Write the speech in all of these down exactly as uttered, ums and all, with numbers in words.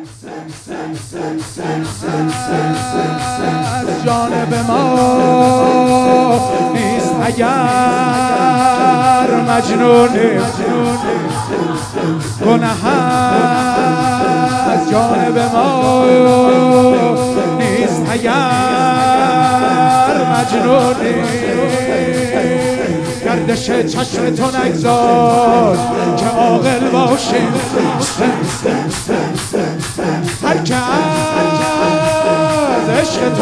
از جانب ما نیست اگر مجنون گناه از جانب ما نیست اگر مجنون گردش چشم تو نگذار که عاقل باشیم هر که از عشق تو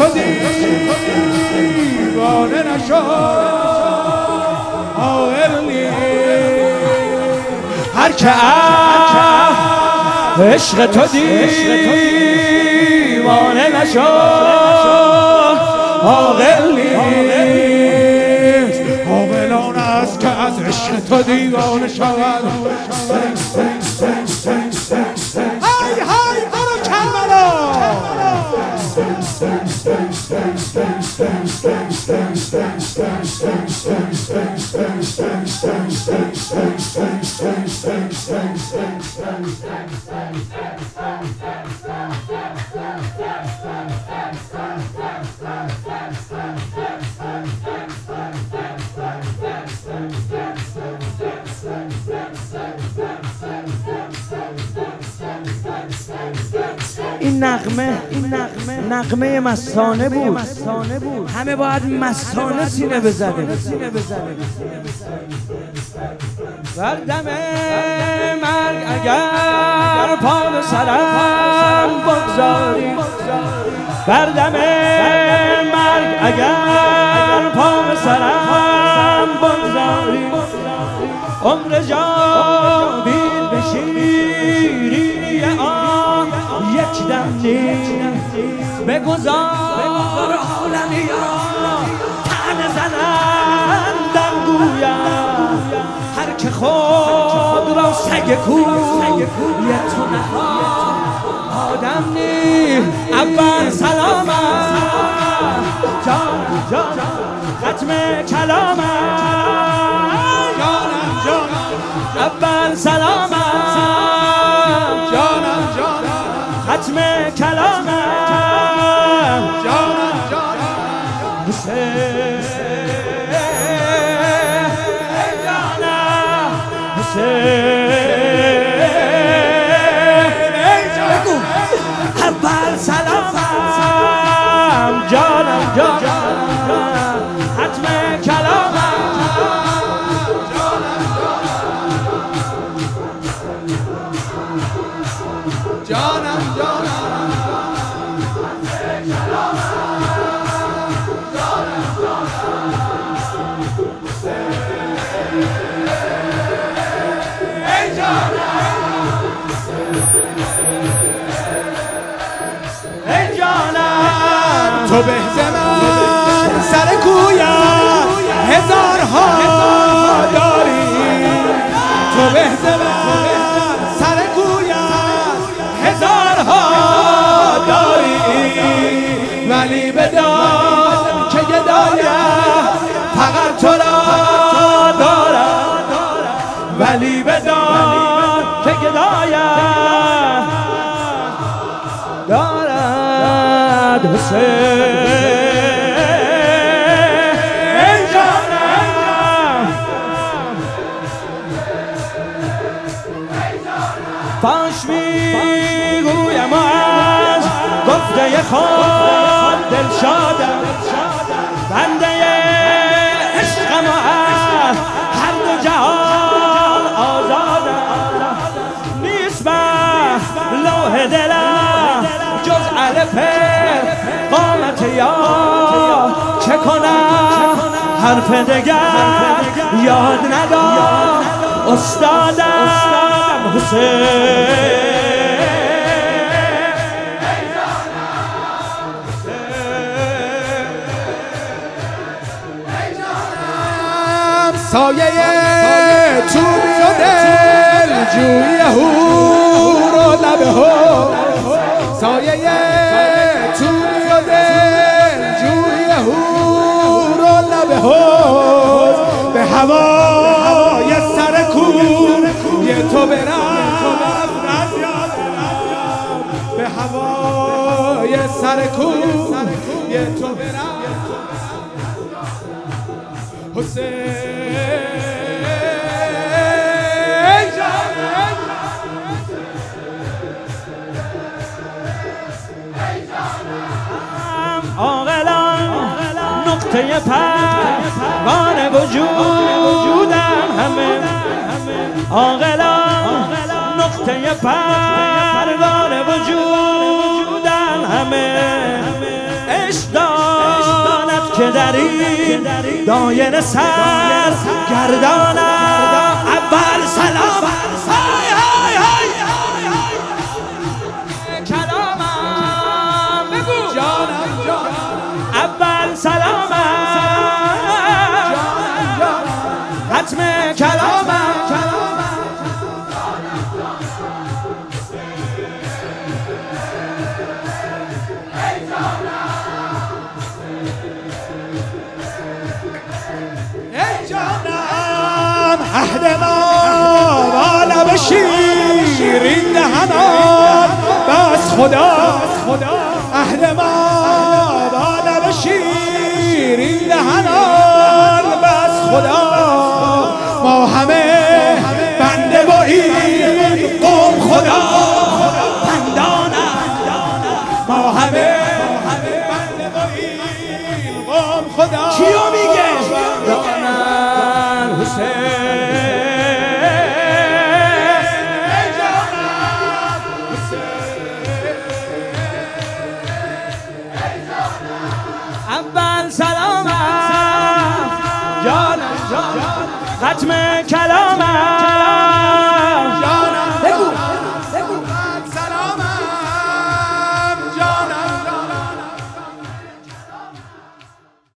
دیوانه نشد عاقل نیست هر که از عشق تو دیوانه نشد عاقل نیست عاقل آن است که از عشق تو دیوانه شود های های برو کربلا این نغمه این نغمه نغمه مستانه بود همه باید مستانه سینه بزنه بر دم مرگ اگر پا به سرم بگذاری بر دم مرگ اگر پا به سرم بگذاری عمر جاوید به شیرینی آن یک دم بگذار عالمی را تن زنندم گویم هر که خود را سگ کوی تو نخواه آدم نی اول سلامم جان جان ختم کلامم جانم جانم اول سلامم جانم جانم ختم کلامم جانم جانم حسین جانم حسین بگو اول سلامم جانم جانم ختم کلامم جانم جانم ای جانم تو به من سر کویم هزارها داری تو به من سر کویم هزارها داری ولی بدان که گدایم فقط تو را دارم ولی بدان که گدایم دارد حسین ای جانم فاش میگویم از گفته خود دل شادم بنده عشقم و از هر دو جهان آزادم نیست بر لوح دلم جز الف قامت یا چه کنم حرف دگر یاد ندار استادم حسین سایه توبی و دل جوی هور و لب هور سایه توبی و دل جوی هور و لب هور به هوای سر کوی تو برم به هوای سر کوی تو برم حسین عاقلان نقطه پروانه وجودن همه عاقلان نقطه پروانه وجودن همه عشق داند که در این دایر سر گردانم اول سلام های های های کلامم بگو جانم جانم اول سلامم ختم کلامم ای جانم عهد ما با لب شیرین دهنان بس خدا عهد ما با لب شیرین دهنان بس خدا ما همه بنده با این قوم خدا بندانم ما همه بنده با این قوم خدا کیو میگه؟ دانم حسین اول سلامم جانم ختم کلام